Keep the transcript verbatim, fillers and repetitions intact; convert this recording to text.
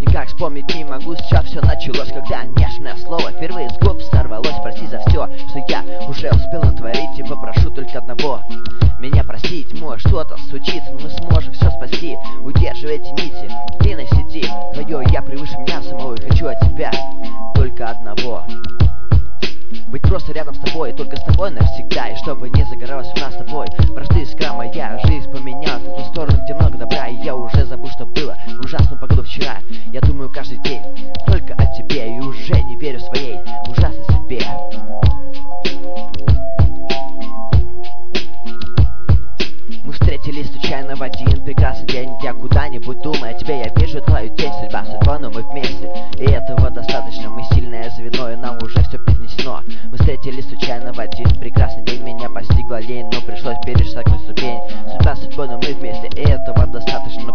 Как вспомнить не могу, с чего все началось, когда нежное слово впервые с губ сорвалось. Прости за все, что я уже успел натворить, и попрошу только одного: меня простить. Может что-то случится, но мы сможем все спасти. Удерживайте нити в длинной сети. Твое я превыше меня самого, и хочу от тебя только одного: быть просто рядом с тобой, и только с тобой навсегда. И чтобы не загоралось у нас с тобой вражды искра, моя жизнь поменялась на ту сторону, где много добра. И я уже забыл, что было в ужасную погоду вчера. Я думаю каждый день только о тебе, и уже не верю своей ужасной судьбе. Мы встретились случайно в один прекрасный день. Я куда-нибудь думаю о тебе, я вижу твою тень. Судьба, судьба, но мы вместе, и этого достаточно. Мы сильное звено, и нам уже все поднесено. Мы встретились случайно в один прекрасный день. Меня постигла лень, но пришлось перешагнуть ступень. Судьба, судьба, но мы вместе, и этого достаточно.